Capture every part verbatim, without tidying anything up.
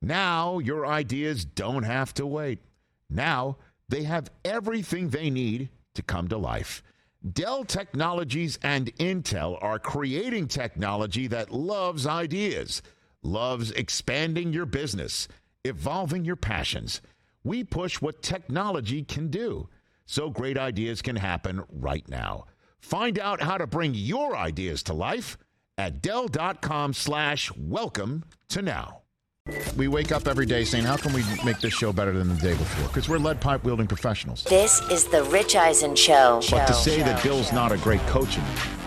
Now your ideas don't have to wait. Now they have everything they need to come to life. Dell Technologies and Intel are creating technology that loves ideas, loves expanding your business, evolving your passions. We push what technology can do so great ideas can happen right now. Find out how to bring your ideas to life at Dell.com slash welcome to now. We wake up every day saying, how can we make this show better than the day before? Because we're lead pipe wielding professionals. This is the Rich Eisen Show. But to say that Bill's not a great coach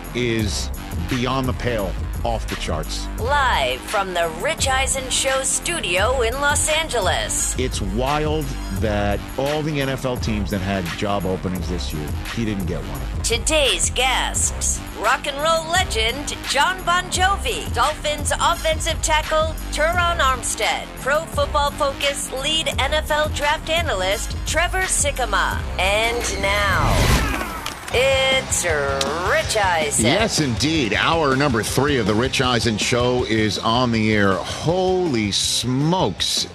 is beyond the pale, off the charts. Live from the Rich Eisen Show studio in Los Angeles. It's wild that all the N F L teams that had job openings this year, he didn't get one. Today's guests, rock and roll legend Jon Bon Jovi, Dolphins offensive tackle Teron Armstead, Pro Football Focus lead N F L draft analyst Trevor Sikkema. And now, it's Rich Eisen. Yes, indeed. Hour number three of the Rich Eisen Show is on the air. Holy smokes.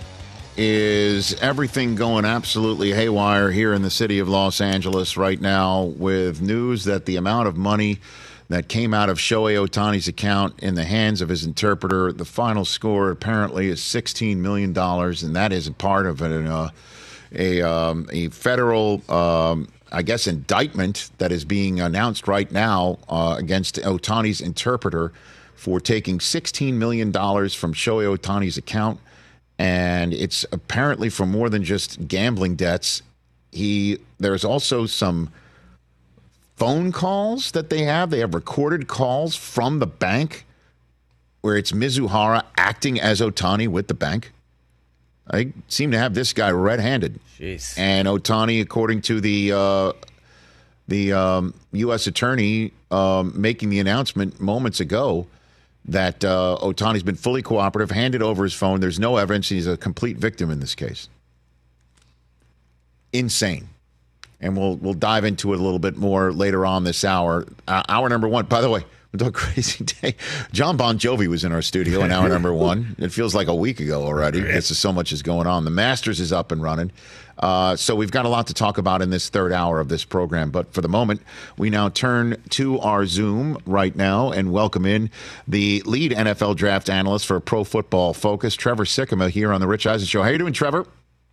Is everything going absolutely haywire here in the city of Los Angeles right now with news that the amount of money that came out of Shohei Ohtani's account in the hands of his interpreter, the final score apparently is sixteen million dollars, and that is a part of an, uh, a, um, a federal, um, I guess, indictment that is being announced right now uh, against Ohtani's interpreter for taking sixteen million dollars from Shohei Ohtani's account. And it's apparently for more than just gambling debts. He there's also some phone calls that they have. They have recorded calls from the bank where it's Mizuhara acting as Ohtani with the bank. I seem to have this guy red-handed. Jeez. And Ohtani, according to the uh, the um, U S attorney um, making the announcement moments ago, that uh, Ohtani's been fully cooperative, handed over his phone. There's no evidence he's a complete victim in this case. Insane. And we'll we'll dive into it a little bit more later on this hour. Uh, hour number one. By the way, we're doing a crazy day. Jon Bon Jovi was in our studio in hour number one. It feels like a week ago already. It's just so much is going on. The Masters is up and running. Uh, so we've got a lot to talk about in this third hour of this program. But for the moment, we now turn to our Zoom right now and welcome in the lead N F L draft analyst for Pro Football Focus, Trevor Sikkema, here on the Rich Eisen Show. How you doing, Trevor?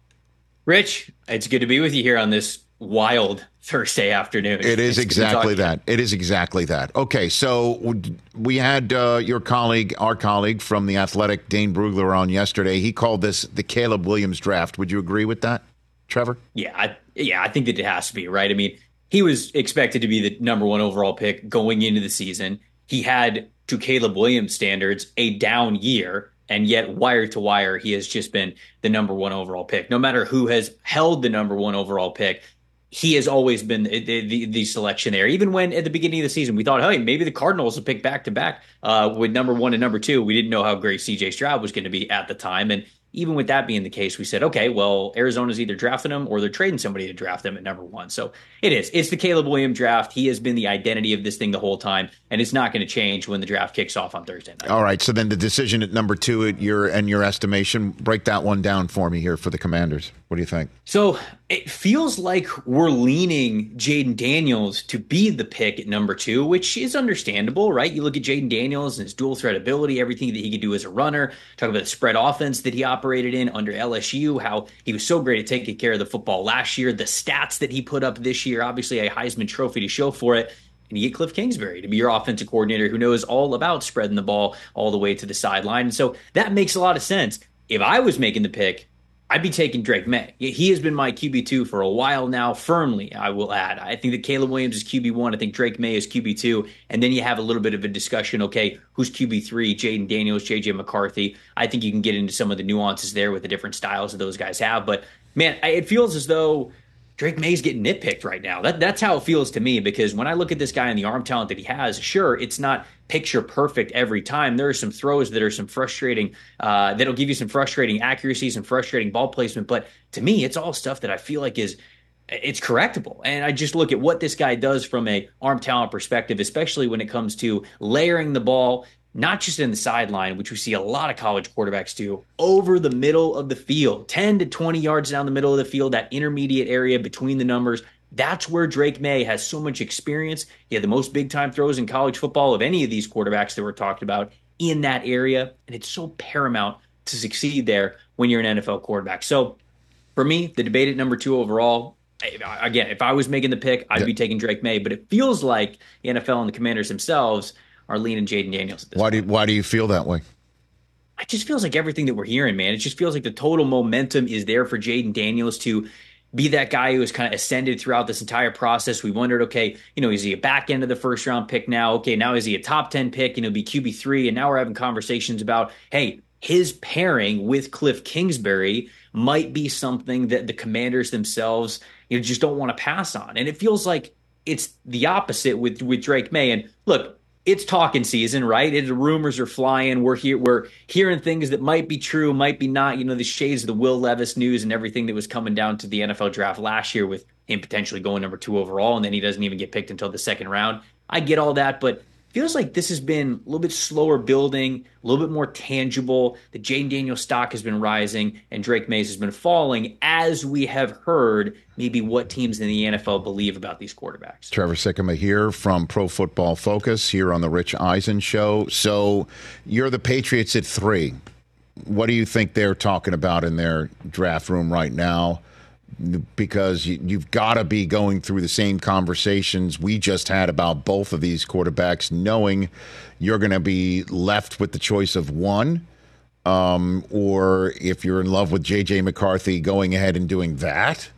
Rich, it's good to be with you here on this wild Thursday afternoon. It is it's exactly that. It is exactly that. Okay, so we had uh, your colleague, our colleague from The Athletic, Dane Brugler, on yesterday. He called this the Caleb Williams draft. Would you agree with that, Trevor? Yeah, I, yeah, I think that it has to be, right? I mean, he was expected to be the number one overall pick going into the season. He had, to Caleb Williams standards, a down year, and yet wire to wire, he has just been the number one overall pick. No matter who has held the number one overall pick, he has always been the, the, the selection there. Even when at the beginning of the season, we thought, hey, maybe the Cardinals will pick back to back uh, with number one and number two. We didn't know how great C J Stroud was going to be at the time. And even with that being the case, we said, okay, well, Arizona's either drafting him or they're trading somebody to draft him at number one. So it is. It's the Caleb Williams draft. He has been the identity of this thing the whole time, and it's not going to change when the draft kicks off on Thursday night. All right, so then the decision at number two, at your and your estimation, break that one down for me here for the Commanders. What do you think? So it feels like we're leaning Jayden Daniels to be the pick at number two, which is understandable, right? You look at Jayden Daniels and his dual threat ability, everything that he could do as a runner, talk about the spread offense that he operated in under L S U, how he was so great at taking care of the football last year, the stats that he put up this year, obviously a Heisman Trophy to show for it. And you get Cliff Kingsbury to be your offensive coordinator who knows all about spreading the ball all the way to the sideline. And so that makes a lot of sense. If I was making the pick, I'd be taking Drake May. He has been my Q B two for a while now, firmly, I will add. I think that Caleb Williams is Q B one. I think Drake May is Q B two. And then you have a little bit of a discussion, okay, who's Q B three? Jayden Daniels, J J McCarthy. I think you can get into some of the nuances there with the different styles that those guys have. But, man, it feels as though Drake May's getting nitpicked right now. That, that's how it feels to me, because when I look at this guy and the arm talent that he has, sure, it's not picture perfect every time. There are some throws that are some frustrating, uh, that'll give you some frustrating accuracies and frustrating ball placement. But to me, it's all stuff that I feel like is, it's correctable. And I just look at what this guy does from a arm talent perspective, especially when it comes to layering the ball, not just in the sideline, which we see a lot of college quarterbacks do, over the middle of the field, ten to twenty yards down the middle of the field, that intermediate area between the numbers. That's where Drake Maye has so much experience. He had the most big-time throws in college football of any of these quarterbacks that we're talking about in that area, and it's so paramount to succeed there when you're an N F L quarterback. So for me, the debate at number two overall, again, if I was making the pick, I'd yeah. be taking Drake Maye, but it feels like the N F L and the Commanders themselves are leaning Jayden Daniels at this why point. Do, why do you feel that way? It just feels like everything that we're hearing, man. It just feels like the total momentum is there for Jayden Daniels to be that guy who has kind of ascended throughout this entire process. We wondered, okay, you know, is he a back end of the first round pick now? Okay, now is he a top ten pick? You know, be Q B three. And now we're having conversations about, hey, his pairing with Cliff Kingsbury might be something that the Commanders themselves, you know, just don't want to pass on. And it feels like it's the opposite with, with Drake Maye. And look, it's talking season, right? It, the rumors are flying. We're here. We're hearing things that might be true, might be not. You know, the shades of the Will Levis news and everything that was coming down to the N F L draft last year with him potentially going number two overall, and then he doesn't even get picked until the second round. I get all that, but feels like this has been a little bit slower building, a little bit more tangible. The Jayden Daniels stock has been rising, and Drake Maye has been falling, as we have heard maybe what teams in the N F L believe about these quarterbacks. Trevor Sikkema here from Pro Football Focus here on the Rich Eisen Show. So you're the Patriots at three. What do you think they're talking about in their draft room right now? Because you, you've got to be going through the same conversations we just had about both of these quarterbacks, knowing you're going to be left with the choice of one, um, or if you're in love with J J McCarthy, going ahead and doing that,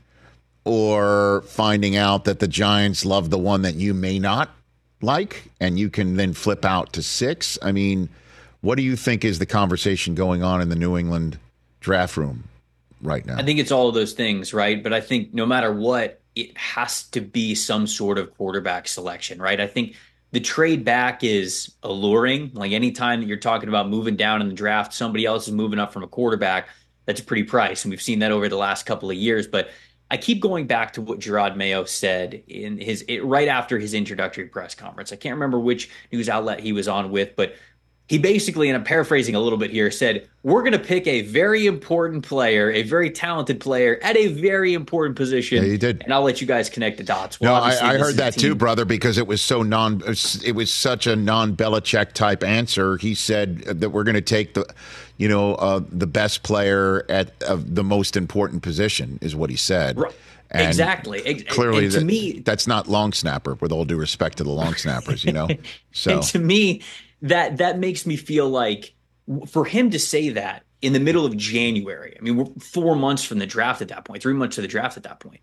or finding out that the Giants love the one that you may not like, and you can then flip out to six. I mean, what do you think is the conversation going on in the New England draft room right now? I think it's all of those things, right? But I think no matter what, it has to be some sort of quarterback selection, right? I think the trade back is alluring. Like anytime that you're talking about moving down in the draft, somebody else is moving up from a quarterback, that's a pretty price. And we've seen that over the last couple of years. But I keep going back to what Jerod Mayo said in his it, right after his introductory press conference. I can't remember which news outlet he was on with, but he basically, and I'm paraphrasing a little bit here, said, we're going to pick a very important player, a very talented player at a very important position. Yeah, he did. And I'll let you guys connect the dots. Well, no, I, I heard that too, brother, because it was so non, it was such a non-Belichick type answer. He said that we're going to take the, you know, uh, the best player at uh, the most important position is what he said. Right. And exactly. Clearly, and to that, me, that's not long snapper, with all due respect to the long snappers, you know? So and to me, that that makes me feel like for him to say that in the middle of January, I mean, we're four months from the draft at that point, three months to the draft at that point,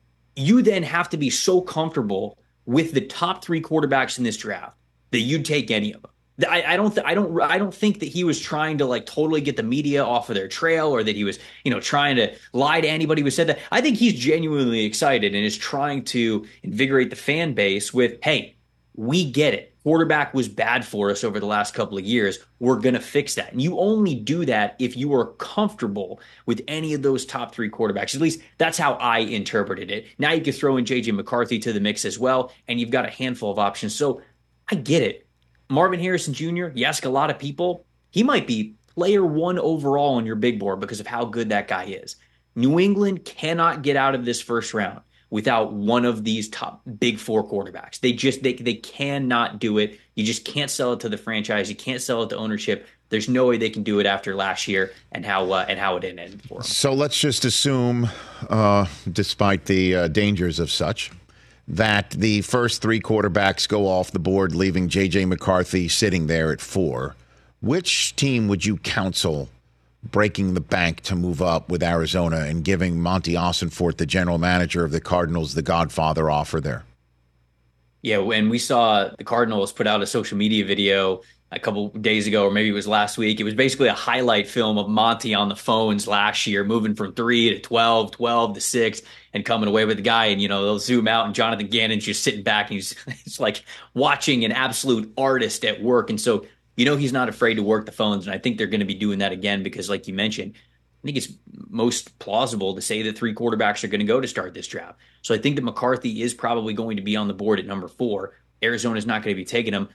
you then have to be so comfortable with the top three quarterbacks in this draft that you'd take any of them. I, I don't, th- I don't, I don't think that he was trying to like totally get the media off of their trail, or that he was, you know, trying to lie to anybody who said that. I think he's genuinely excited and is trying to invigorate the fan base with, hey, we get it. Quarterback was bad for us over the last couple of years. We're going to fix that. And you only do that if you are comfortable with any of those top three quarterbacks. At least that's how I interpreted it. Now you can throw in J J McCarthy to the mix as well, and you've got a handful of options. So I get it. Marvin Harrison Junior, you ask a lot of people, he might be player one overall on your big board because of how good that guy is. New England cannot get out of this first round without one of these top big four quarterbacks. They just, they, they cannot do it. You just can't sell it to the franchise. You can't sell it to ownership. There's no way they can do it after last year and how uh, and how it ended for them. So let's just assume, uh, despite the uh, dangers of such, that the first three quarterbacks go off the board, leaving J J McCarthy sitting there at four. Which team would you counsel breaking the bank to move up with Arizona and giving Monty Ossenfort, the general manager of the Cardinals, the Godfather offer there? Yeah, when we saw the Cardinals put out a social media video a couple days ago, or maybe it was last week, it was basically a highlight film of Monty on the phones last year, moving from three to twelve, twelve to six, and coming away with the guy. And, you know, they'll zoom out and Jonathan Gannon's just sitting back and he's it's like watching an absolute artist at work. And so, you know, he's not afraid to work the phones. And I think they're going to be doing that again because, like you mentioned, I think it's most plausible to say that three quarterbacks are going to go to start this draft. So I think that McCarthy is probably going to be on the board at number four. Arizona's not going to be taking him.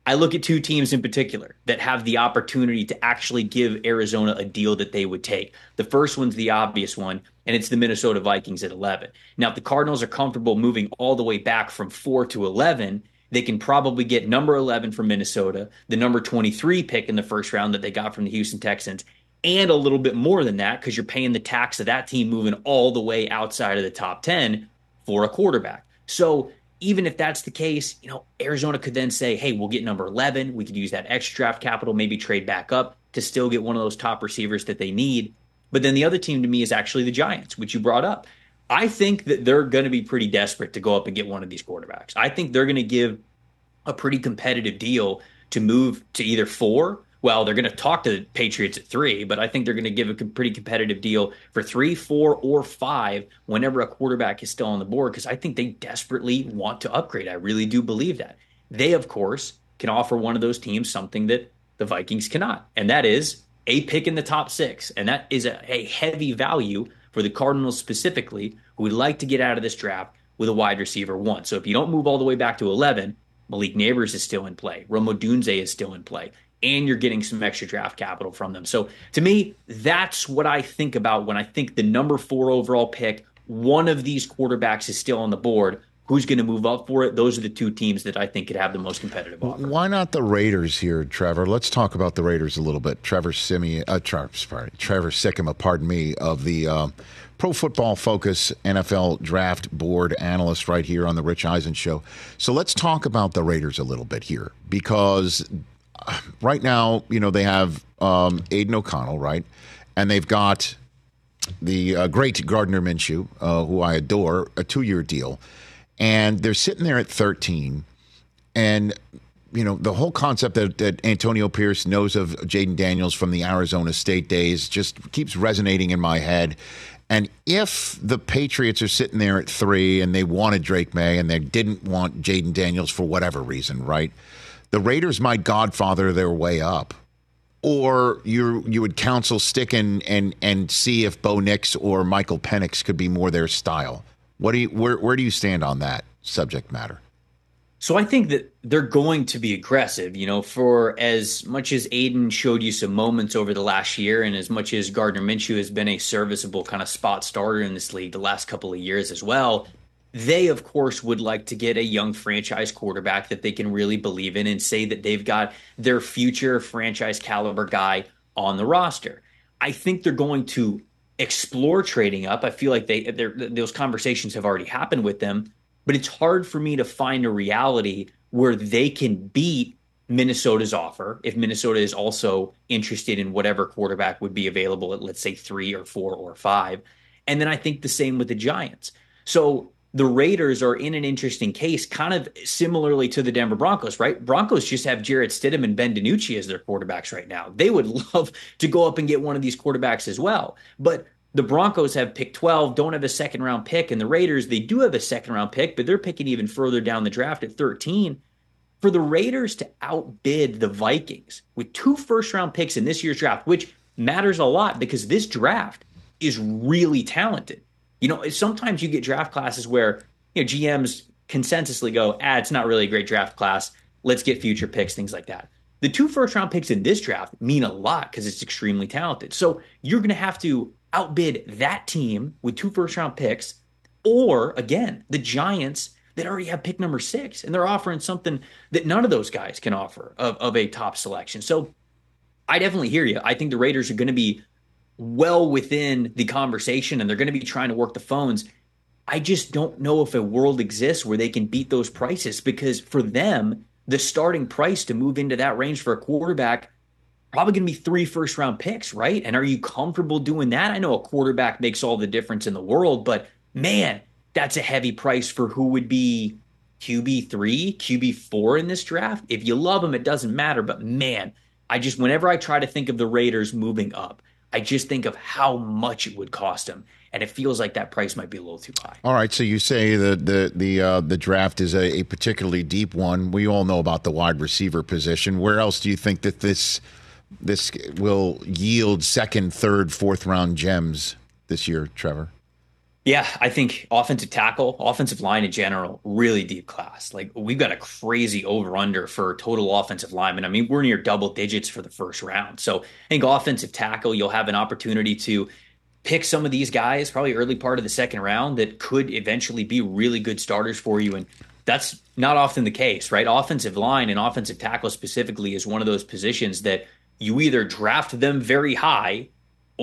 I look at two teams in particular that have the opportunity to actually give Arizona a deal that they would take. The first one's the obvious one, and it's the Minnesota Vikings at eleven. Now, if the Cardinals are comfortable moving all the way back from four to eleven, they can probably get number eleven from Minnesota, the number twenty-three pick in the first round that they got from the Houston Texans, and a little bit more than that because you're paying the tax of that team moving all the way outside of the top ten for a quarterback. So even if that's the case, you know, Arizona could then say, hey, we'll get number eleven. We could use that extra draft capital, maybe trade back up to still get one of those top receivers that they need. But then the other team to me is actually the Giants, which you brought up. I think that they're going to be pretty desperate to go up and get one of these quarterbacks. I think they're going to give a pretty competitive deal to move to either four. Well, they're going to talk to the Patriots at three, but I think they're going to give a pretty competitive deal for three, four, or five whenever a quarterback is still on the board, because I think they desperately want to upgrade. I really do believe that. They, of course, can offer one of those teams something that the Vikings cannot, and that is a pick in the top six. And that is a, a heavy value for the Cardinals specifically, who would like to get out of this draft with a wide receiver one. So if you don't move all the way back to eleven, Malik Neighbors is still in play. Rome Odunze is still in play. And you're getting some extra draft capital from them. So to me, that's what I think about when I think the number four overall pick, one of these quarterbacks is still on the board. Who's going to move up for it? Those are the two teams that I think could have the most competitive offer. Why not the Raiders here, Trevor? Let's talk about the Raiders a little bit. Trevor Simeon, uh, Trevor, sorry, Trevor Sikkema, pardon me, of the uh, Pro Football Focus N F L Draft Board analyst right here on the Rich Eisen Show. So let's talk about the Raiders a little bit here, because right now, you know, they have um, Aiden O'Connell, right? And they've got the uh, great Gardner Minshew, uh, who I adore, a two-year deal. And they're sitting there at thirteen. And, you know, the whole concept that, that Antonio Pierce knows of Jaden Daniels from the Arizona State days just keeps resonating in my head. And if the Patriots are sitting there at three and they wanted Drake May and they didn't want Jaden Daniels for whatever reason, right? The Raiders might godfather their way up, or you you would counsel sticking and and see if Bo Nix or Michael Penix could be more their style. What do you where where do you stand on that subject matter? So I think that they're going to be aggressive, you know, for as much as Aiden showed you some moments over the last year, and as much as Gardner Minshew has been a serviceable kind of spot starter in this league the last couple of years as well. They, of course, would like to get a young franchise quarterback that they can really believe in and say that they've got their future franchise caliber guy on the roster. I think they're going to explore trading up. I feel like they those conversations have already happened with them, but it's hard for me to find a reality where they can beat Minnesota's offer if Minnesota is also interested in whatever quarterback would be available at, let's say, three or four or five. And then I think the same with the Giants. So the Raiders are in an interesting case, kind of similarly to the Denver Broncos, right? Broncos just have Jarrett Stidham and Ben DiNucci as their quarterbacks right now. They would love to go up and get one of these quarterbacks as well. But the Broncos have pick twelve, don't have a second round pick. And the Raiders, they do have a second round pick, but they're picking even further down the draft at thirteen. For the Raiders to outbid the Vikings with two first round picks in this year's draft, which matters a lot because this draft is really talented. You know, sometimes you get draft classes where, you know, G Ms consensusly go, ah, it's not really a great draft class. Let's get future picks, things like that. The two first round picks in this draft mean a lot because it's extremely talented. So you're going to have to outbid that team with two first round picks, or again, the Giants that already have pick number six, and they're offering something that none of those guys can offer of, of a top selection. So I definitely hear you. I think the Raiders are going to be well within the conversation, and they're going to be trying to work the phones. I just don't know if a world exists where they can beat those prices, because for them, the starting price to move into that range for a quarterback probably going to be three first round picks, right? And are you comfortable doing that? I know a quarterback makes all the difference in the world, but man, that's a heavy price for who would be Q B three, Q B four in this draft. If you love them, it doesn't matter. But man, I just, whenever I try to think of the Raiders moving up, I just think of how much it would cost them, and it feels like that price might be a little too high. All right, so you say the the the uh, the draft is a, a particularly deep one. We all know about the wide receiver position. Where else do you think that this this will yield second, third, fourth round gems this year, Trevor? Yeah, I think offensive tackle, offensive line in general, really deep class. Like we've got a crazy over under for total offensive linemen. I mean, we're near double digits for the first round. So I think offensive tackle, you'll have an opportunity to pick some of these guys probably early part of the second round that could eventually be really good starters for you. And that's not often the case, right? Offensive line and offensive tackle specifically is one of those positions that you either draft them very high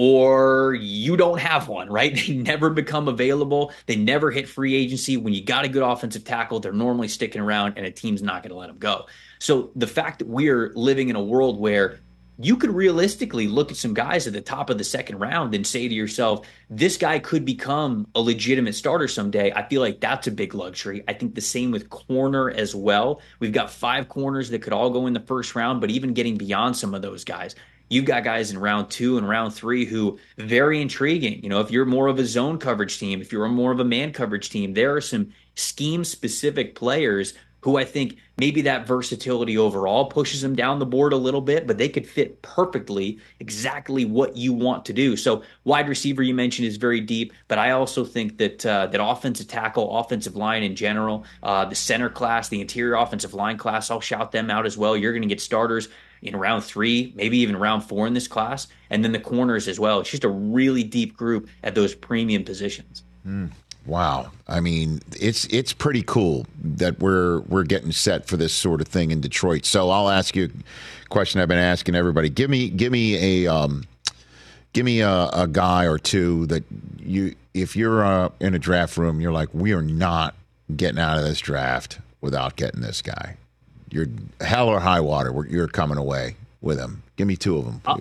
or you don't have one, right? They never become available. They never hit free agency. When you got a good offensive tackle, they're normally sticking around and a team's not going to let them go. So the fact that we're living in a world where you could realistically look at some guys at the top of the second round and say to yourself, this guy could become a legitimate starter someday. I feel like that's a big luxury. I think the same with corner as well. We've got five corners that could all go in the first round, but even getting beyond some of those guys, you've got guys in round two and round three who very intriguing. You know, if you're more of a zone coverage team, if you're more of a man coverage team, there are some scheme specific players who I think maybe that versatility overall pushes them down the board a little bit, but they could fit perfectly exactly what you want to do. So wide receiver you mentioned is very deep, but I also think that uh, that offensive tackle, offensive line in general, uh, the center class, the interior offensive line class, I'll shout them out as well. You're going to get starters in round three, maybe even round four in this class, and then the corners as well. It's just a really deep group at those premium positions. Mm. Wow. I mean, it's it's pretty cool that we're we're getting set for this sort of thing in Detroit. So I'll ask you a question I've been asking everybody. Give me give me a um, give me a, a guy or two that you, if you're uh, in a draft room, you're like, we are not getting out of this draft without getting this guy. You're hell or high water. You're coming away with him. Give me two of them. I'll,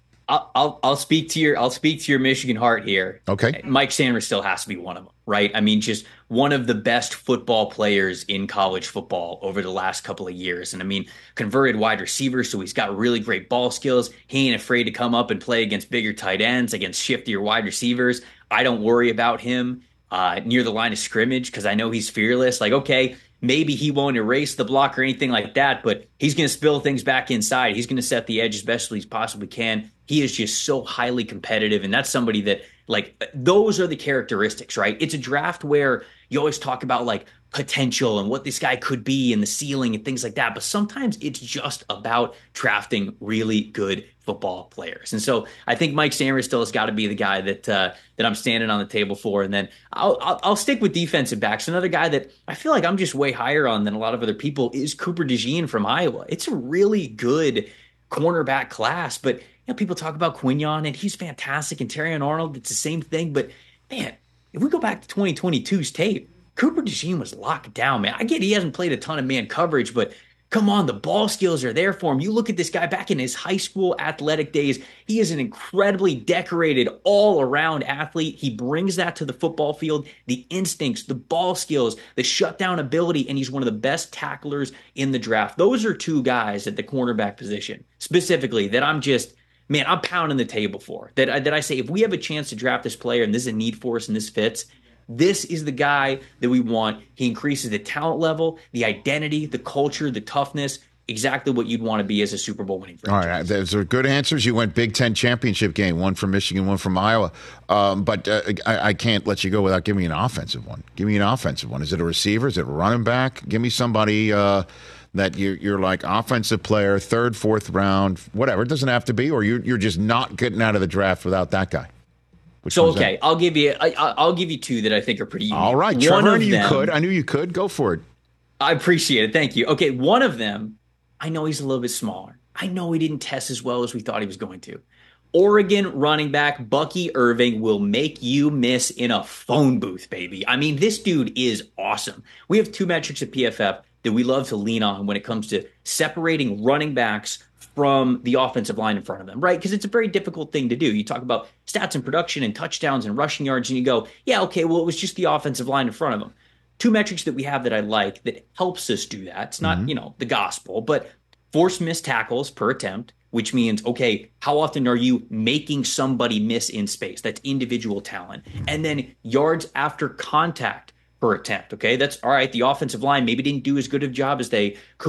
I'll I'll speak to your I'll speak to your Michigan heart here. Okay. Mike Sanders still has to be one of them, right? I mean, just one of the best football players in college football over the last couple of years. And I mean, converted wide receiver, so he's got really great ball skills. He ain't afraid to come up and play against bigger tight ends, against shiftier wide receivers. I don't worry about him uh, near the line of scrimmage because I know he's fearless. Like, okay, maybe he won't erase the block or anything like that, but he's going to spill things back inside. He's going to set the edge as best as he possibly can. He is just so highly competitive, and that's somebody that, like, those are the characteristics, right? It's a draft where you always talk about, like, potential and what this guy could be and the ceiling and things like that, but sometimes it's just about drafting really good football players. And so I think Mike Sanders still has got to be the guy that uh, that I'm standing on the table for. And then I'll, I'll I'll stick with defensive backs. Another guy that I feel like I'm just way higher on than a lot of other people is Cooper DeJean from Iowa. It's a really good cornerback class, but you know, people talk about Quinyon and he's fantastic, and Terrion Arnold, it's the same thing. But man, if we go back to twenty twenty-two's tape, Cooper DeJean was locked down, man. I get he hasn't played a ton of man coverage, but come on, the ball skills are there for him. You look at this guy back in his high school athletic days, he is an incredibly decorated all-around athlete. He brings that to the football field, the instincts, the ball skills, the shutdown ability, and he's one of the best tacklers in the draft. Those are two guys at the cornerback position, specifically, that I'm just, man, I'm pounding the table for. That I, that I say, if we have a chance to draft this player and this is a need for us and this fits, this is the guy that we want. He increases the talent level, the identity, the culture, the toughness, exactly what you'd want to be as a Super Bowl winning franchise. All right, those are good answers. You went Big Ten championship game, one from Michigan, one from Iowa. Um, but uh, I, I can't let you go without giving me an offensive one. Give me an offensive one. Is it a receiver? Is it a running back? Give me somebody uh, that you're, you're like offensive player, third, fourth round, whatever. It doesn't have to be, or you're, you're just not getting out of the draft without that guy. Which so, okay, that? I'll give you I, I'll give you two that I think are pretty unique. All right, Trevor, I knew you could. I knew you could. Go for it. I appreciate it. Thank you. Okay, one of them, I know he's a little bit smaller. I know he didn't test as well as we thought he was going to. Oregon running back Bucky Irving will make you miss in a phone booth, baby. I mean, this dude is awesome. We have two metrics at P F F that we love to lean on when it comes to separating running backs from the offensive line in front of them, right? Because it's a very difficult thing to do. You talk about stats and production and touchdowns and rushing yards, and you go, yeah, okay, well, it was just the offensive line in front of them. Two metrics that we have that I like that helps us do that. It's not, mm-hmm. you know, the gospel, but forced missed tackles per attempt, which means, okay, how often are you making somebody miss in space? That's individual talent. And then yards after contact per attempt, okay? That's all right. The offensive line maybe didn't do as good of a job as they could have.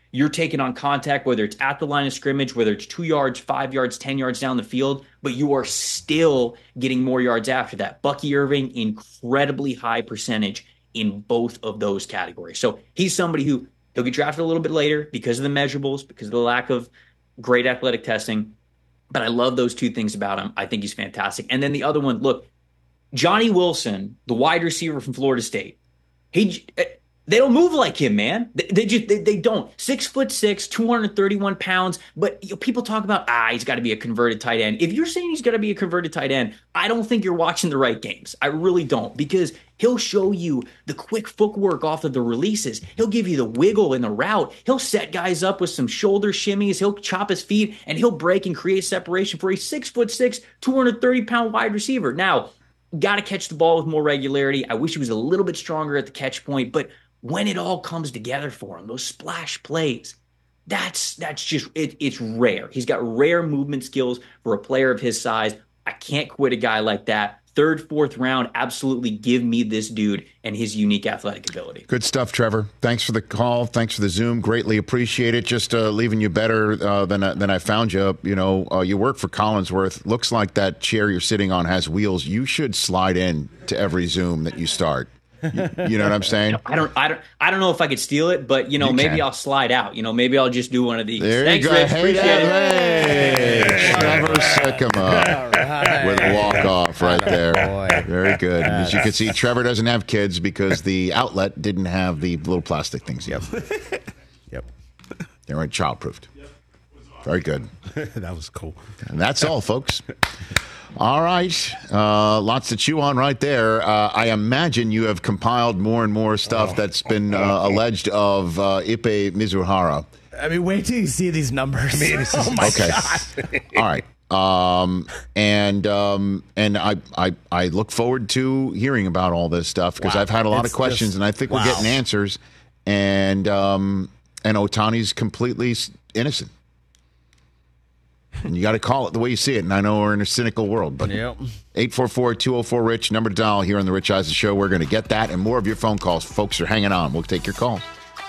you're taking on contact, whether it's at the line of scrimmage, whether it's two yards, five yards, ten yards down the field, but you are still getting more yards after that. Bucky Irving, incredibly high percentage in both of those categories. So he's somebody who he'll get drafted a little bit later because of the measurables, because of the lack of great athletic testing. But I love those two things about him. I think he's fantastic. And then the other one, look, Johnny Wilson, the wide receiver from Florida State, he they don't move like him, man. They, they just they, they don't. Six foot six, two hundred thirty-one pounds. But you know, people talk about ah, he's got to be a converted tight end. If you're saying he's got to be a converted tight end, I don't think you're watching the right games. I really don't, because he'll show you the quick footwork off of the releases. He'll give you the wiggle in the route. He'll set guys up with some shoulder shimmies. He'll chop his feet and he'll break and create separation for a six foot six, two hundred thirty pound wide receiver. Now, got to catch the ball with more regularity. I wish he was a little bit stronger at the catch point, but when it all comes together for him, those splash plays, that's that's just, it, it's rare. He's got rare movement skills for a player of his size. I can't quit a guy like that. Third, fourth round, absolutely give me this dude and his unique athletic ability. Good stuff, Trevor. Thanks for the call. Thanks for the Zoom. Greatly appreciate it. Just uh, leaving you better uh, than, uh, than I found you. You know, uh, you work for Collinsworth. Looks like that chair you're sitting on has wheels. You should slide in to every Zoom that you start. You, you know what I'm saying? I don't, I don't, I don't know if I could steal it, but you know, you maybe can. I'll slide out. You know, maybe I'll just do one of these. There Thanks, you go. Rich. Hey, Appreciate hey, it. hey. Trevor Sikkema right. with a walk off right there. Boy. Very good. As you can see, Trevor doesn't have kids because the outlet didn't have the little plastic things. Yep. Yep. They weren't childproofed. Yep. Very good. That was cool. And that's all, folks. All right. Uh, lots to chew on right there. Uh, I imagine you have compiled more and more stuff oh. that's been uh, alleged of uh, Ipe Mizuhara. I mean, wait till you see these numbers. I mean, oh, my okay. God. All right. Um, and um, and I, I I look forward to hearing about all this stuff because wow. I've had a lot it's of questions, just, and I think wow. we're getting answers. And, um, and Ohtani's completely innocent. And you got to call it the way you see it. And I know we're in a cynical world, but yep. eight four four, two oh four, RICH, number to dial here on the Rich Eisen Show. We're going to get that and more of your phone calls. Folks are hanging on. We'll take your calls.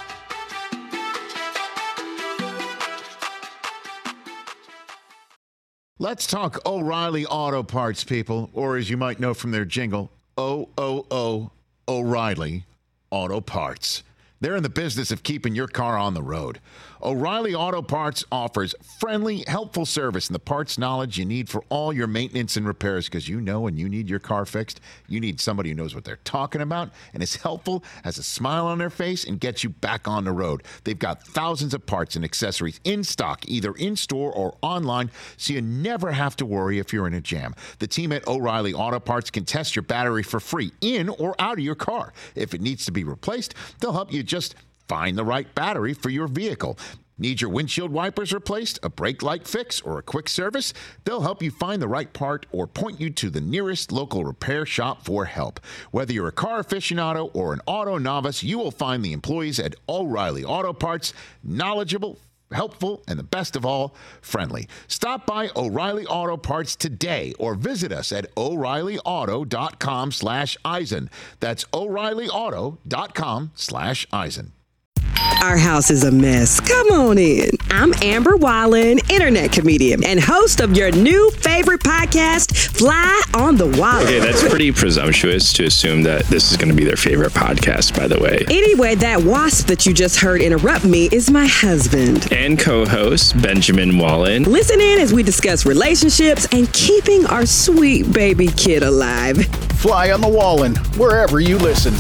Let's talk O'Reilly Auto Parts, people, or as you might know from their jingle, O O O O'Reilly Auto Parts. They're in the business of keeping your car on the road. O'Reilly Auto Parts offers friendly, helpful service and the parts knowledge you need for all your maintenance and repairs, because you know when you need your car fixed, you need somebody who knows what they're talking about and is helpful, has a smile on their face, and gets you back on the road. They've got thousands of parts and accessories in stock, either in-store or online, so you never have to worry if you're in a jam. The team at O'Reilly Auto Parts can test your battery for free in or out of your car. If it needs to be replaced, they'll help you just find the right battery for your vehicle. Need your windshield wipers replaced, a brake light fix, or a quick service? They'll help you find the right part or point you to the nearest local repair shop for help. Whether you're a car aficionado or an auto novice, you will find the employees at O'Reilly Auto Parts knowledgeable, helpful, and the best of all, friendly. Stop by O'Reilly Auto Parts today or visit us at O'Reillyauto.com slash Eisen. That's O'Reillyauto.com slash Eisen. Our house is a mess. Come on in. I'm Amber Wallen, internet comedian and host of your new favorite podcast, Fly on the Wallen. Okay, that's pretty presumptuous to assume that this is going to be their favorite podcast, by the way. Anyway, that wasp that you just heard interrupt me is my husband. And co-host, Benjamin Wallen. Listen in as we discuss relationships and keeping our sweet baby kid alive. Fly on the Wallen, wherever you listen.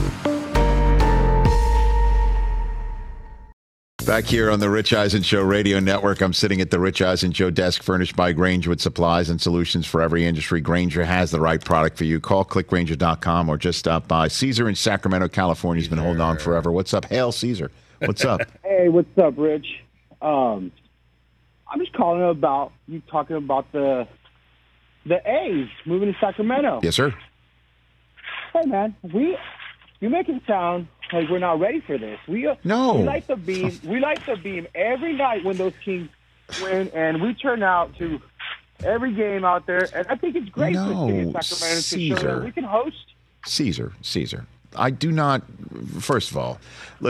Back here on the Rich Eisen Show Radio Network, I'm sitting at the Rich Eisen Show desk furnished by Grainger with supplies and solutions for every industry. Grainger has the right product for you. Call click grainger dot com or just stop by. Caesar in Sacramento, California has been holding on forever. What's up? Hail, Caesar. What's up? Hey, what's up, Rich? Um, I'm just calling about you talking about the the A's moving to Sacramento. Yes, sir. Hey, man, we you make it sound like we're not ready for this. We uh, no. We light the beam. We light the beam every night when those teams win, and we turn out to every game out there. And I think it's great no, for the city of Sacramento Caesar. to show that we can host. Caesar, Caesar. I do not. First of all, listen.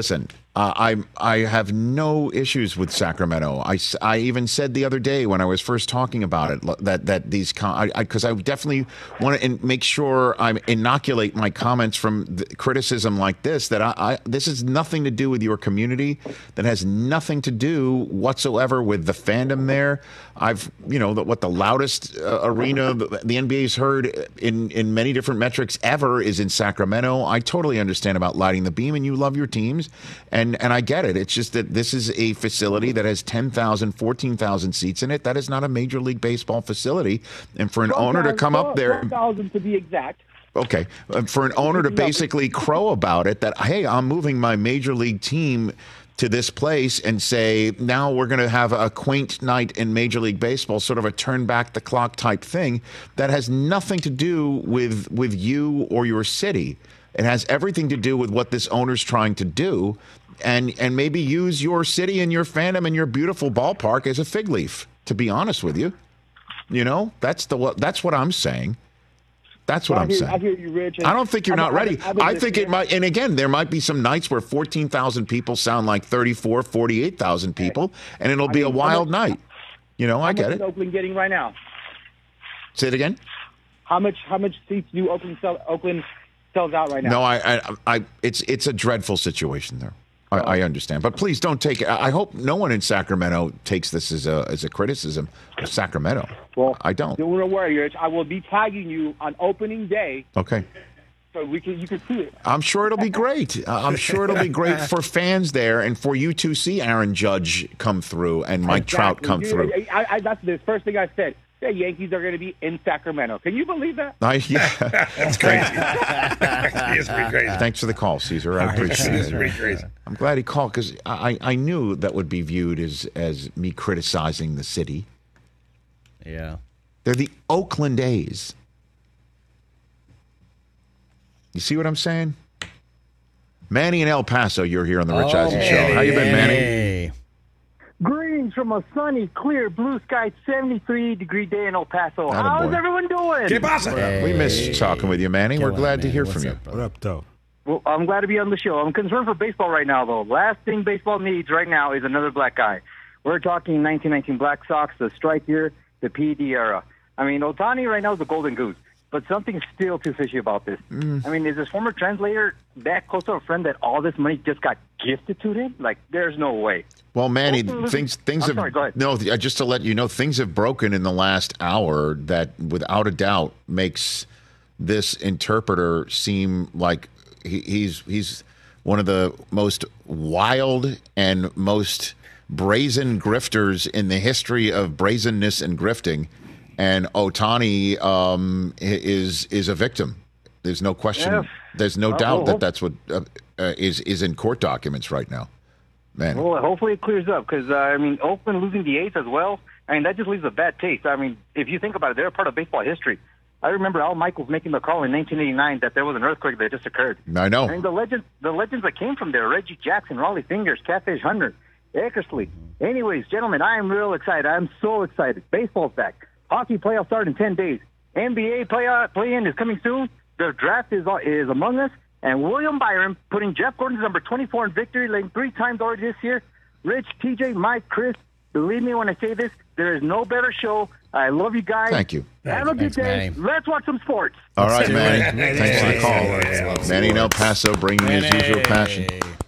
Uh, I I have no issues with Sacramento. I, I even said the other day when I was first talking about it that that these because I, I, I definitely want to make sure I inoculate my comments from the criticism like this that I, I this has nothing to do with your community, that has nothing to do whatsoever with the fandom there. I've you know the, what the loudest uh, arena the N B A's heard in in many different metrics ever is in Sacramento. I totally understand about lighting the beam, and you love your teams. And And and I get it. It's just that this is a facility that has ten thousand, fourteen thousand seats in it. That is not a Major League Baseball facility. And for an owner to come up there, twelve thousand to be exact. Okay, for an owner to basically crow about it that, hey, I'm moving my Major League team to this place and say, now we're going to have a quaint night in Major League Baseball, sort of a turn back the clock type thing that has nothing to do with with you or your city. It has everything to do with what this owner's trying to do. And and maybe use your city and your fandom and your beautiful ballpark as a fig leaf. To be honest with you, you know that's the that's what I'm saying. That's what I I'm hear, saying. I hear you, Rich. I don't think you're I'm, not ready. I'm, I'm I think it might. And again, there might be some nights where fourteen thousand people sound like thirty-four, forty-eight thousand people, and it'll be I mean, a wild much, night. You know, I get it. How much is Oakland getting right now? Say it again. How much? How much seats do Oakland sell? Oakland sells out right now. No, I, I, I it's it's a dreadful situation there. I, I understand, but please don't take it. I hope no one in Sacramento takes this as a as a criticism of Sacramento. Well, I don't. Don't worry, Rich. I will be tagging you on opening day. Okay. So we can you can see it. I'm sure it'll be great. Uh, I'm sure it'll be great for fans there and for you to see Aaron Judge come through and Mike exactly. Trout come Dude, through. I, I, that's the first thing I said. The Yankees are going to be in Sacramento. Can you believe that? I, yeah, that's crazy. It's pretty crazy. Thanks for the call, Caesar. I appreciate it. It's pretty crazy. I'm glad he called because I, I knew that would be viewed as as me criticizing the city. Yeah, they're the Oakland A's. You see what I'm saying? Manny in El Paso, you're here on the Rich oh, Eisen hey, Show. How you been, Manny? Hey. Greetings from a sunny, clear, blue sky, seventy-three degree day in El Paso. Atta How's boy. everyone doing? Hey. We miss talking with you, Manny. Kill We're glad it, to man. hear What's from you. up, What up, though? Well, I'm glad to be on the show. I'm concerned for baseball right now, though. Last thing baseball needs right now is another black guy. We're talking nineteen nineteen Black Sox, the strike year, the P E D era. I mean, Ohtani right now is the golden goose, but something's still too fishy about this. Mm. I mean, is this former translator that close to a friend that all this money just got gifted to him? Like, there's no way. Well, Manny, things things I'm have sorry, go ahead. no. Just to let you know, things have broken in the last hour that, without a doubt, makes this interpreter seem like he, he's he's one of the most wild and most brazen grifters in the history of brazenness and grifting. And Ohtani um, is is a victim. There's no question. Yeah. There's no Well, doubt well, that that's what uh, uh, is is in court documents right now. Man. Well, hopefully it clears up because, uh, I mean, Oakland losing the A's as well, I mean, that just leaves a bad taste. I mean, if you think about it, they're a part of baseball history. I remember Al Michaels making the call in nineteen eighty-nine that there was an earthquake that just occurred. I know. I mean, the legends, the legends that came from there, Reggie Jackson, Raleigh Fingers, Catfish Hunter, Eckersley. Anyways, gentlemen, I am real excited. I'm so excited. Baseball's back. Hockey playoffs start in ten days. N B A play play-in is coming soon. The draft is is among us. And William Byron putting Jeff Gordon's number twenty-four in victory lane three times already this year. Rich, T J, Mike, Chris, believe me when I say this, there is no better show. I love you guys. Thank you. Have a good Thanks, day. Manny. Let's watch some sports. All right, do Manny. it. Thanks for the Yeah, call. yeah, yeah. Manny in El Paso bringing his Manny. usual passion.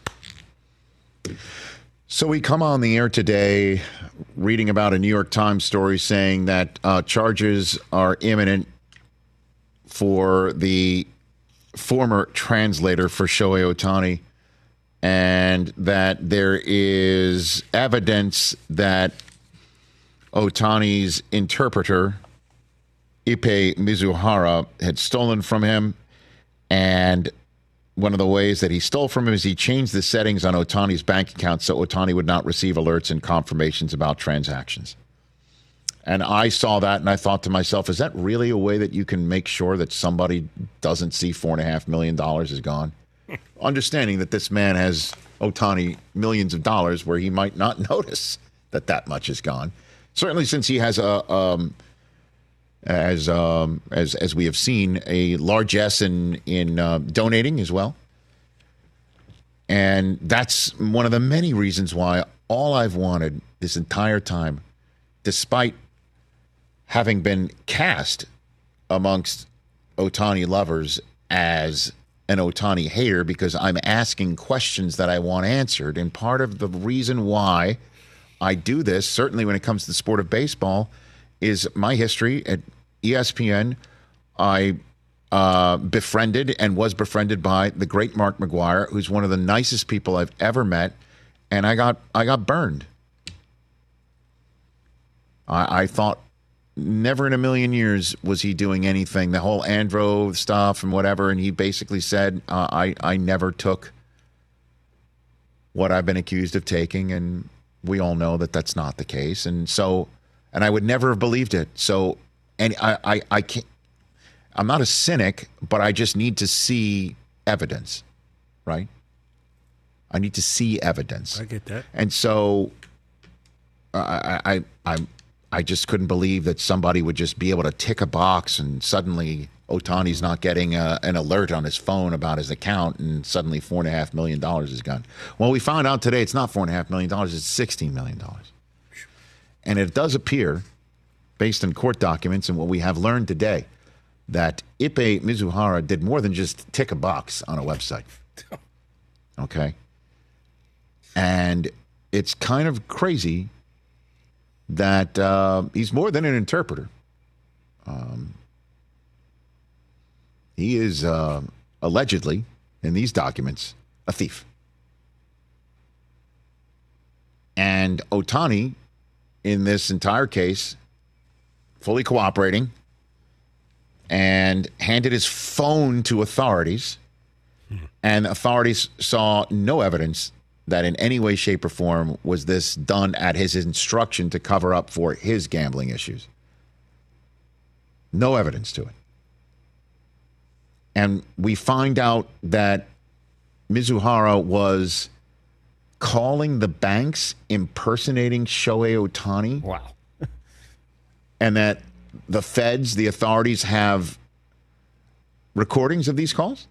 So we come on the air today reading about a New York Times story saying that uh, charges are imminent for the former translator for Shohei Ohtani, and that there is evidence that Ohtani's interpreter, Ippei Mizuhara, had stolen from him. And one of the ways that he stole from him is he changed the settings on Ohtani's bank account so Ohtani would not receive alerts and confirmations about transactions. And I saw that and I thought to myself, is that really a way that you can make sure that somebody doesn't see four and a half million dollars is gone? Understanding that this man has Ohtani millions of dollars where he might not notice that that much is gone. Certainly since he has a, um, as um, as as we have seen, a largesse in, in uh, donating as well. And that's one of the many reasons why all I've wanted this entire time, despite having been cast amongst Ohtani lovers as an Ohtani hater, because I'm asking questions that I want answered. And part of the reason why I do this, certainly when it comes to the sport of baseball, is my history at E S P N. I uh, befriended and was befriended by the great Mark McGwire, who's one of the nicest people I've ever met, and I got I got burned. I, I thought never in a million years was he doing anything. The whole Andro stuff and whatever, and he basically said, uh, I, I never took what I've been accused of taking, and we all know that that's not the case. And so, and I would never have believed it. So, and I, I, I can't, I'm not a cynic, but I just need to see evidence, right? I need to see evidence. I get that. And so I, I, I, I just couldn't believe that somebody would just be able to tick a box and suddenly Ohtani's not getting a, an alert on his phone about his account, and suddenly four and a half million dollars is gone. Well, we found out today it's not four and a half million dollars; it's sixteen million dollars, and it does appear, based on court documents and what we have learned today, that Ippei Mizuhara did more than just tick a box on a website. Okay, and it's kind of crazy that uh, he's more than an interpreter. Um, he is uh, allegedly, in these documents, a thief. And Ohtani, in this entire case, fully cooperating and handed his phone to authorities, and authorities saw no evidence that in any way, shape, or form was this done at his instruction to cover up for his gambling issues. No evidence to it. And we find out that Mizuhara was calling the banks, impersonating Shohei Ohtani. Wow. And that the feds, the authorities, have recordings of these calls.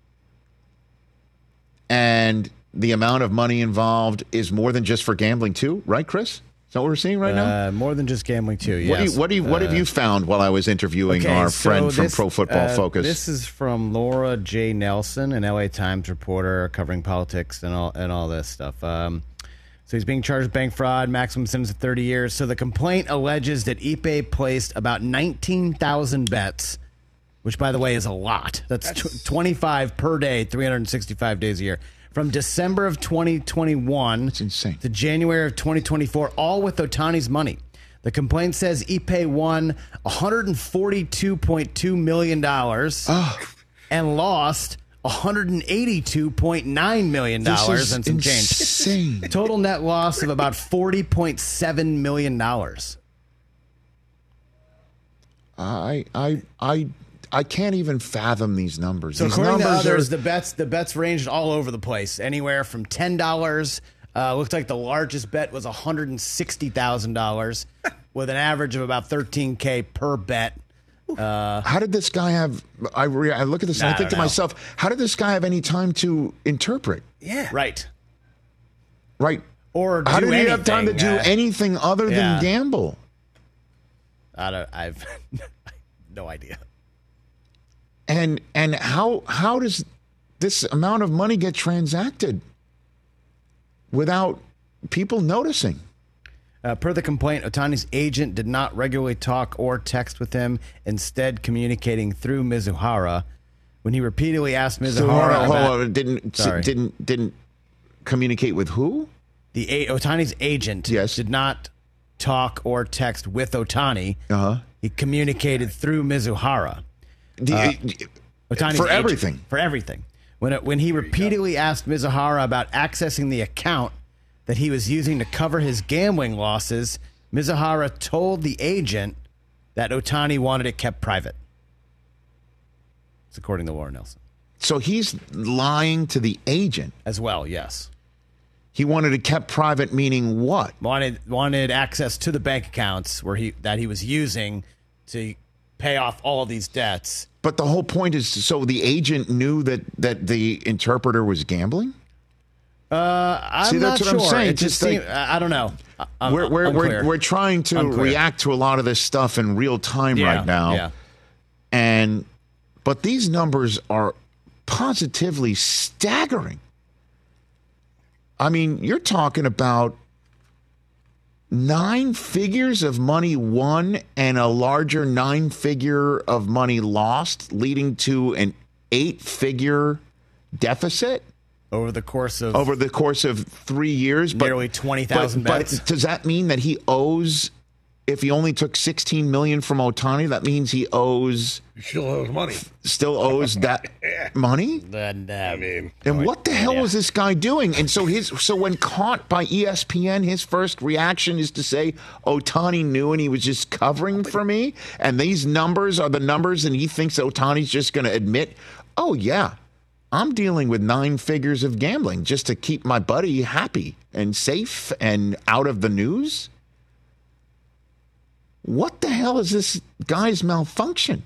And the amount of money involved is more than just for gambling too, right, Chris? Is that what we're seeing right now? Uh, more than just gambling too, yes. What, do you, what, do you, what uh, have you found while I was interviewing okay, our so friend from this, Pro Football uh, Focus? This is from Laura J. Nelson, an L A Times reporter covering politics and all and all this stuff. Um, so he's being charged with bank fraud, maximum sentence of thirty years. So the complaint alleges that Ippei placed about nineteen thousand bets, which, by the way, is a lot. That's, That's... Tw- twenty-five per day, three hundred sixty-five days a year. From December of twenty twenty-one That's insane. to January of twenty twenty-four, all with Ohtani's money. The complaint says Ippei won one hundred forty-two point two million dollars oh. and lost one hundred eighty-two point nine million dollars and some insane. change. Total net loss of about forty point seven million dollars. I, I, I... I can't even fathom these numbers. So these according numbers to others, are... the bets the bets ranged all over the place, anywhere from ten dollars. Uh, looked like the largest bet was one hundred sixty thousand dollars, with an average of about thirteen K per bet. Uh, how did this guy have? I, re, I look at this and I, I think to know. myself, how did this guy have any time to interpret? Yeah, right, right. Or how do did anything, he have time to do uh, anything other yeah. than gamble? I don't. I've no idea. And and how how does this amount of money get transacted without people noticing? Uh, per the complaint, Ohtani's agent did not regularly talk or text with him, instead communicating through Mizuhara. When he repeatedly asked Mizuhara so, about... hold on, didn't, sorry. didn't, didn't communicate with who? The a- Ohtani's agent yes. did not talk or text with Ohtani. Uh-huh. He communicated through Mizuhara. The, uh, Ohtani's for agent, everything. For everything. When it, when he repeatedly asked Mizuhara about accessing the account that he was using to cover his gambling losses, Mizuhara told the agent that Ohtani wanted it kept private. It's according to Laura Nelson. So he's lying to the agent as well. Yes. He wanted it kept private, meaning what? Wanted wanted access to the bank accounts where he that he was using to pay off all of these debts. But the whole point is, so the agent knew that, that the interpreter was gambling? Uh, I'm See, not that's sure. what I'm saying. It just Just like- seem, I I don't know. I'm, we're we're, unclear. we're we're trying to Unclear. react to a lot of this stuff in real time Yeah, right now. yeah. And but these numbers are positively staggering. I mean, you're talking about nine figures of money won and a larger nine figure of money lost, leading to an eight figure deficit over the course of over the course of three years. But, nearly twenty thousand but, bets. but does that mean that he owes? If he only took sixteen million from Ohtani, that means he owes. You still owes money. Still owes that money. Then, uh, I mean, And what the hell yeah. was this guy doing? And so his so when caught by E S P N, his first reaction is to say Ohtani knew and he was just covering for me. And these numbers are the numbers, and he thinks Ohtani's just going to admit, oh yeah, I'm dealing with nine figures of gambling just to keep my buddy happy and safe and out of the news. What the hell is this guy's malfunction?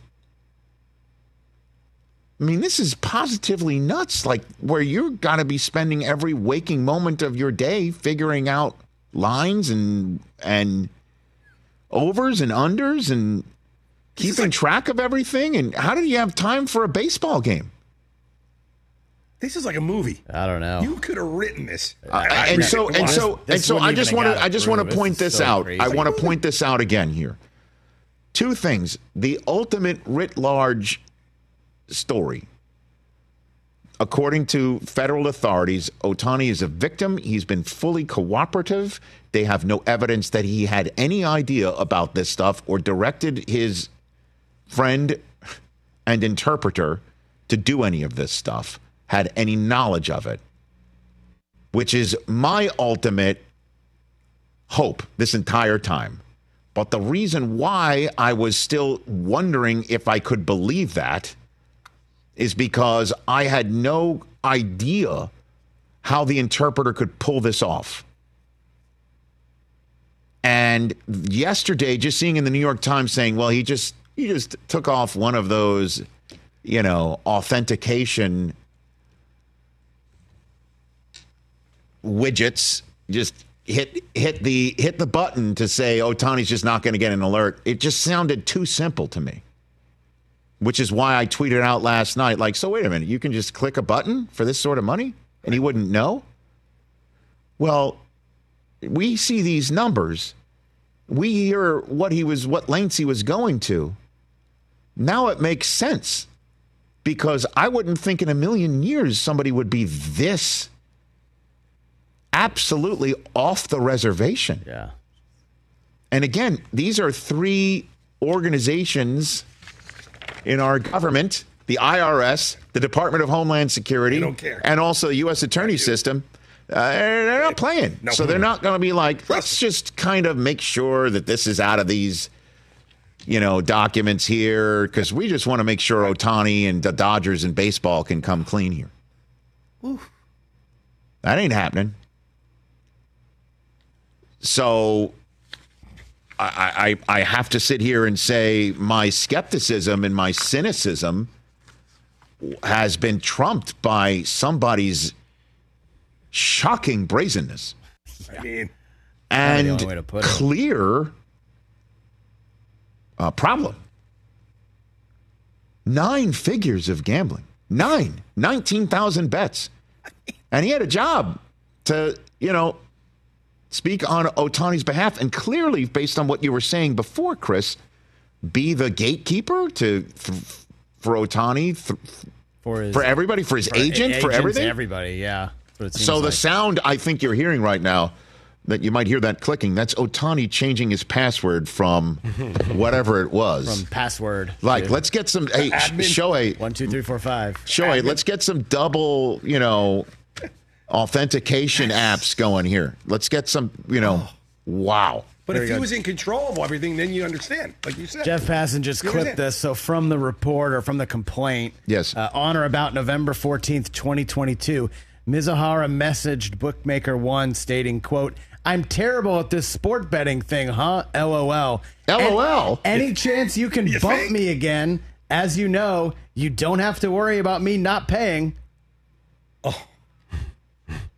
I mean, this is positively nuts. Like, where you've got to be spending every waking moment of your day figuring out lines and and overs and unders and keeping like, track of everything. And how did you have time for a baseball game? This is like a movie. I don't know. You could have written this. Uh, and so and so and This so wouldn't I just even want have to got I just want approved. to point This is this so out. crazy. I want to point this out again here. Two things. The ultimate writ large story. According to federal authorities, Ohtani is a victim. He's been fully cooperative. They have no evidence that he had any idea about this stuff or directed his friend and interpreter to do any of this stuff, had any knowledge of it, which is my ultimate hope this entire time. But the reason why I was still wondering if I could believe that is because I had no idea how the interpreter could pull this off. And yesterday, just seeing in the New York Times saying, well, he just he just took off one of those, you know, authentication widgets, just hit hit the hit the button to say Ohtani's just not going to get an alert. It just sounded too simple to me, which is why I tweeted out last night, like, so wait a minute, you can just click a button for this sort of money and he wouldn't know? Well, we see these numbers. We hear what he was, what lengths he was going to. Now it makes sense, because I wouldn't think in a million years somebody would be this absolutely off the reservation. Yeah. And again, these are three organizations in our government, the I R S, the Department of Homeland Security, They don't care. and also the U S Attorney System. Uh, they're not playing. No. So they're not going to be like, let's just kind of make sure that this is out of these, you know, documents here, because we just want to make sure Ohtani and the Dodgers and baseball can come clean here. Oof. That ain't happening. So I, I I have to sit here and say my skepticism and my cynicism has been trumped by somebody's shocking brazenness I mean, and only way to put it. clear uh, problem. Nine figures of gambling. Nine. nineteen thousand bets. And he had a job to, you know, speak on Ohtani's behalf, and clearly, based on what you were saying before, Chris, be the gatekeeper to th- for Ohtani, th- For his, for everybody, for his agent, for agents, everything. everybody, yeah. That's what it seems So the like. sound I think you're hearing right now, that you might hear that clicking, that's Ohtani changing his password from whatever it was. From password. Like, to let's get some. Hey, Admin. Shohei, one, two, three, four, five. Shohei, let's get some double, you know, authentication apps going here. Let's get some, you know, wow. but Very if he good. was in control of everything, then you understand, like you said. Jeff Passan just You clipped understand? this. So from the report or from the complaint, Yes. uh, on or about November fourteenth, twenty twenty-two, Mizuhara messaged Bookmaker One stating, quote, "I'm terrible at this sport betting thing, huh? LOL. LOL? An- any chance you can You bump think? me again? As you know, you don't have to worry about me not paying."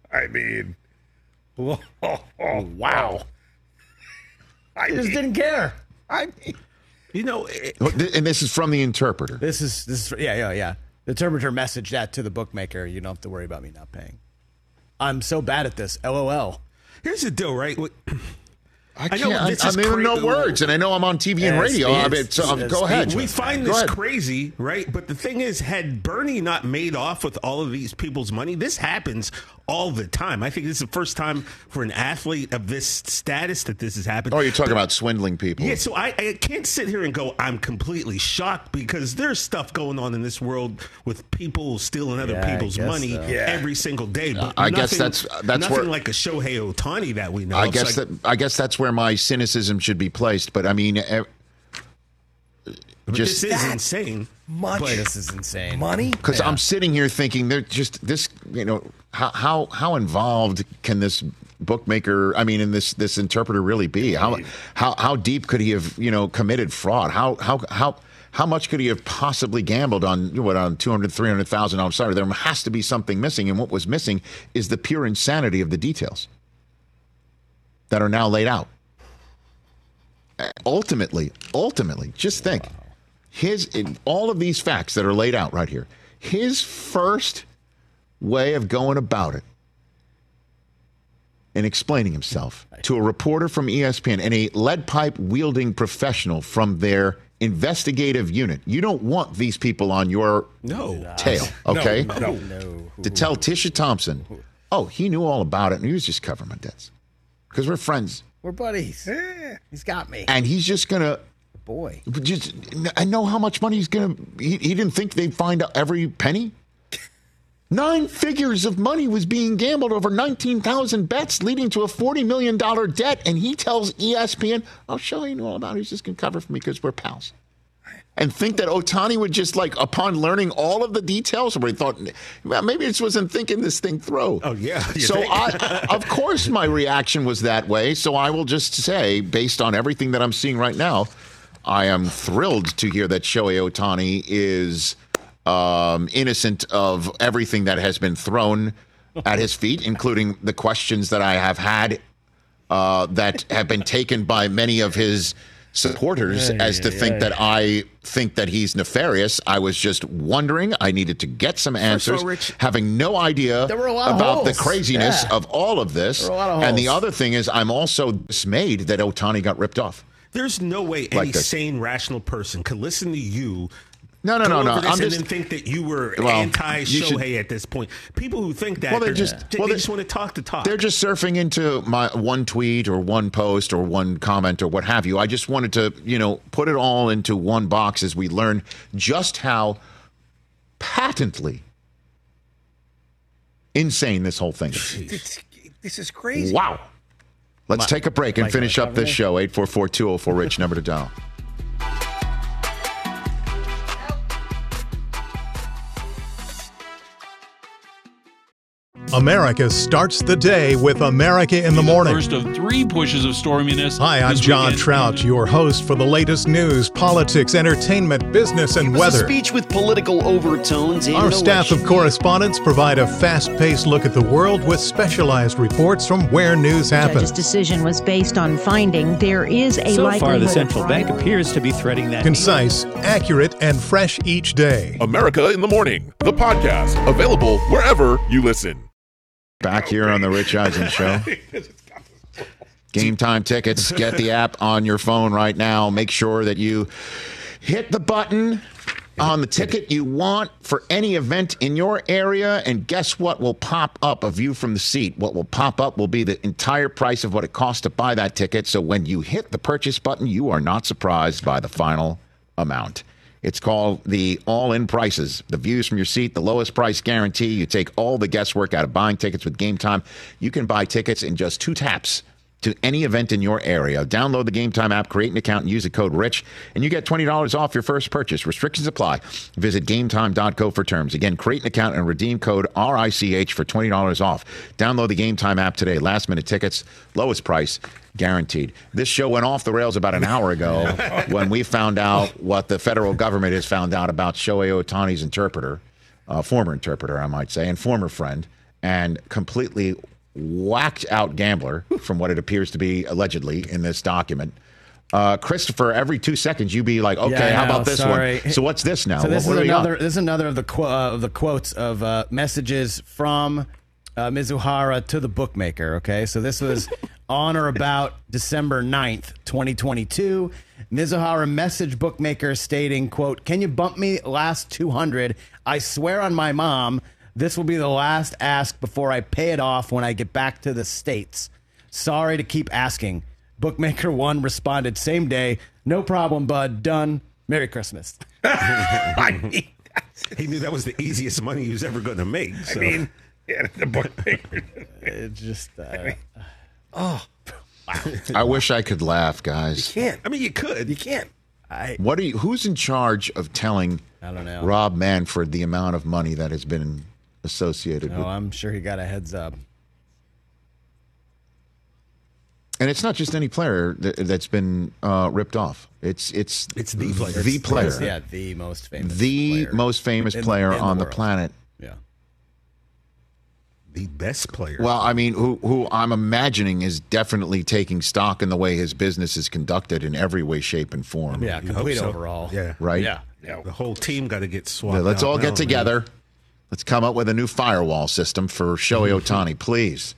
I mean, oh, oh, oh, wow. I He just mean, didn't care. I mean, you know, it, And this is from the interpreter. This is this is yeah yeah yeah. The interpreter messaged that to the bookmaker. You don't have to worry about me not paying. I'm so bad at this. L O L. here's the deal, right? I I know can't. this I, is I mean, cra- no words, and I know I'm on T V and Yes, radio. I it's- mean, so, um, it's- go ahead. We find Go this ahead. crazy, right? But the thing is, had Bernie not made off with all of these people's money, this happens all the time. I think this is the first time for an athlete of this status that this has happened. Oh, you're talking about swindling people. Yeah, so I, I can't sit here and go, I'm completely shocked because there's stuff going on in this world with people stealing other Yeah, I people's guess money so. Yeah. every single day. But I guess nothing- that's- that's nothing where- like a Shohei Ohtani that we know. I of. guess So that I guess that's where my cynicism should be placed. But I mean, eh, but just this is insane. much But- This is insane. money. because I'm sitting here thinking they're just this. You know, how how how involved can this bookmaker? I mean, in this this interpreter really be? How how how deep could he have you know committed fraud? How how how how much could he have possibly gambled on what on two hundred, three hundred thousand dollars? Sorry, there has to be something missing, and what was missing is the pure insanity of the details that are now laid out. Ultimately, ultimately, just think his in all of these facts that are laid out right here. His first way of going about it and explaining himself to a reporter from E S P N and a lead pipe wielding professional from their investigative unit. You don't want these people on your No. tail, okay? No, no. No. To tell Tisha Thompson, oh, he knew all about it and he was just covering my debts because we're friends. We're buddies. Eh. He's got me. And he's just going to Boy. just I know how much money he's gonna he, he didn't think they'd find out every penny. Nine figures of money was being gambled over nineteen thousand bets, leading to a forty million dollars debt. And he tells E S P N, I'll show you all about it. He's just going to cover for me because we're pals. And think that Ohtani would just like, upon learning all of the details, where he thought, well, maybe he just wasn't thinking this thing through. Oh, yeah. You So, think? I, of course, my reaction was that way. So I will just say, based on everything that I'm seeing right now, I am thrilled to hear that Shohei Ohtani is um, innocent of everything that has been thrown at his feet, including the questions that I have had uh, that have been taken by many of his supporters as to think that I think that he's nefarious. I was just wondering. I needed to get some answers, all, Rich- having no idea There were a lot of about the holes. craziness Yeah. of all of this. There were a lot of And the holes. other thing is, I'm also dismayed that Ohtani got ripped off. There's no way Like any this. sane, rational person could listen to you. No, no, go no, no. over this I'm and just then think that you were Well, anti you should- Shohei at this point. People who think that Well, they're they're just just- they, well, they they- just want to talk to talk. They're just surfing into my one tweet or one post or one comment or what have you. I just wanted to, you know, put it all into one box as we learn just how patently insane this whole thing is. It's, this is crazy. Wow. Let's take a break and Mike, finish wanna up this cover show. eight four four, two oh four, RICH, number to dial. America starts the day with America in the Morning. First of three pushes of storminess. Hi, I'm this John weekend. Trout, your host for the latest news, politics, entertainment, business, and It was weather. a speech with political overtones. And Our an staff of election. correspondents provide a fast-paced look at the world with specialized reports from where news The judge's happens. decision was based on finding there is a So likelihood far, the of central bank bribery. appears to be threading that. Concise, accurate, and fresh each day. America in the Morning, the podcast, available wherever you listen. Back here on the Rich Eisen Show. Game time tickets. Get the app on your phone right now. Make sure that you hit the button on the ticket you want for any event in your area. And guess what will pop up? A view from the seat. What will pop up will be the entire price of what it costs to buy that ticket. So when you hit the purchase button, you are not surprised by the final amount. It's called the all-in prices. The views from your seat, the lowest price guarantee. You take all the guesswork out of buying tickets with Game Time. You can buy tickets in just two taps to any event in your area. Download the Game Time app, create an account, and use the code RICH, and you get twenty dollars off your first purchase. Restrictions apply. Visit game time dot co for terms. Again, create an account and redeem code R I C H for twenty dollars off. Download the Game Time app today. Last-minute tickets, lowest price, guaranteed. This show went off the rails about an hour ago when we found out what the federal government has found out about Shohei Ohtani's interpreter, uh, former interpreter, I might say, and former friend, and completely whacked out gambler, from what it appears to be allegedly in this document. Uh, Christopher, every two seconds you be like, okay, Yeah, how no, about this sorry. one? So what's this now? So this what, is what do we got? another. This is another of the qu- uh, of the quotes of uh, messages from uh, Mizuhara to the bookmaker. Okay, so this was on or about December ninth, twenty twenty-two. Mizuhara messaged bookmaker stating, "quote Can you bump me last two hundred? I swear on my mom, this will be the last ask before I pay it off when I get back to the States. Sorry to keep asking." Bookmaker one responded same day, "No problem, bud. Done. Merry Christmas." I mean, he knew that was the easiest money he was ever going to make. So. I mean, yeah, the bookmaker. It just. Uh, I mean, oh, wow. I wish I could laugh, guys. You can't. I mean, you could. You can't. I, What are you? Who's in charge of telling I don't know. Rob Manfred the amount of money that has been associated No, with? I'm sure he got a heads up. And it's not just any player that, that's been uh, ripped off. It's it's It's the player. The It's- player. It's, yeah, the most famous. the player most famous in- player in the on the world. planet. Yeah. The best player. Well, I mean, who who I'm imagining is definitely taking stock in the way his business is conducted in every way, shape, and form. Yeah, You complete hope so. overall. Yeah. Right? Yeah. Yeah. The whole team got to get swapped Yeah, let's out all now, get man. together. Let's come up with a new firewall system for Shohei Ohtani, please.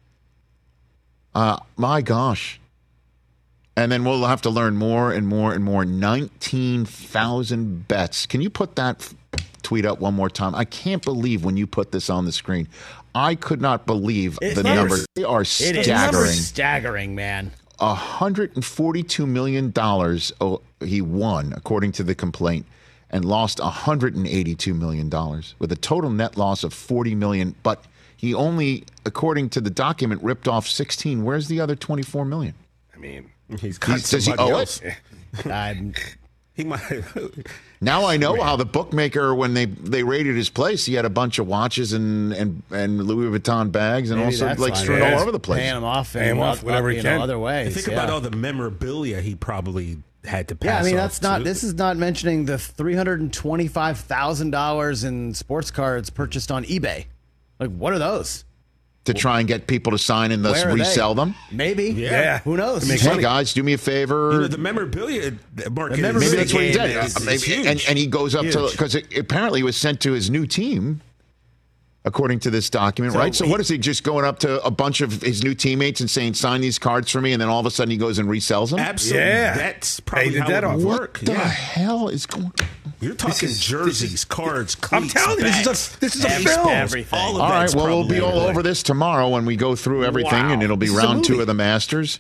Uh, my gosh. And then we'll have to learn more and more and more. nineteen thousand bets. Can you put that f- tweet up one more time? I can't believe when you put this on the screen. I could not believe It's the numbers. numbers. They are It is staggering. staggering, man. one hundred forty-two million dollars oh, he won, according to the complaint, and lost one hundred eighty-two million dollars with a total net loss of forty million dollars. But he only, according to the document, ripped off sixteen. Where's the other twenty-four million dollars? I mean, He's got He- does he somebody owe else. it? I'm, He might. Now I know how the bookmaker, when they, they raided his place, he had a bunch of watches and, and, and Louis Vuitton bags and maybe also that's like why strewn they're all over the place. Paying him off, Pay him and off whatever he you can. know, other ways. Think yeah. about all the memorabilia he probably had to pass. Yeah, I mean off that's not. to. This is not mentioning the three hundred and twenty-five thousand dollars in sports cards purchased on eBay. Like, what are those? To try and get people to sign and thus Where are resell they? them. Maybe. Yeah. Who knows? To make Hey money. guys, do me a favor. You know, the memorabilia market. The memorabilia Maybe is, that's what he game did. is- Uh, is maybe- huge. and, and he goes up to Huge. because apparently he was sent to his new team, according to this document, So right? So he- what is he just going up to a bunch of his new teammates and saying, "Sign these cards for me," and then all of a sudden he goes and resells them? Absolutely. Yeah. That's Pay probably the how debt it off. would What work. the Yeah. hell is going? You're talking is- jerseys, cards, I'm cleats, telling you, this is bags, a this is a baseballs, film. everything. All of All right, that's well, we'll probably be all there. over this tomorrow when we go through everything, Wow. and it'll be This is a round two movie. of the Masters.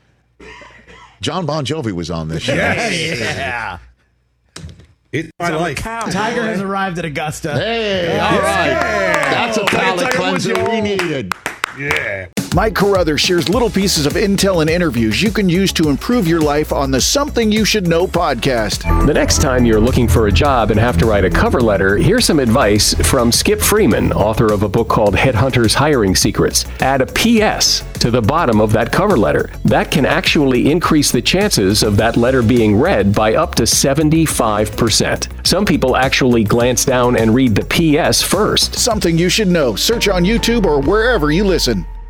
John Bon Jovi was on this show. Yeah. It's my I'm a life. cowboy. Tiger has arrived at Augusta. Hey, all right. That's a palate Tiger Woods, cleanser we y'all. needed. Yeah. Mike Carruthers shares little pieces of intel and interviews you can use to improve your life on the Something You Should Know podcast. The next time you're looking for a job and have to write a cover letter, here's some advice from Skip Freeman, author of a book called Headhunters Hiring Secrets. Add a P S to the bottom of that cover letter. That can actually increase the chances of that letter being read by up to seventy-five percent. Some people actually glance down and read the P S first. Something You Should Know. Search on YouTube or wherever you listen.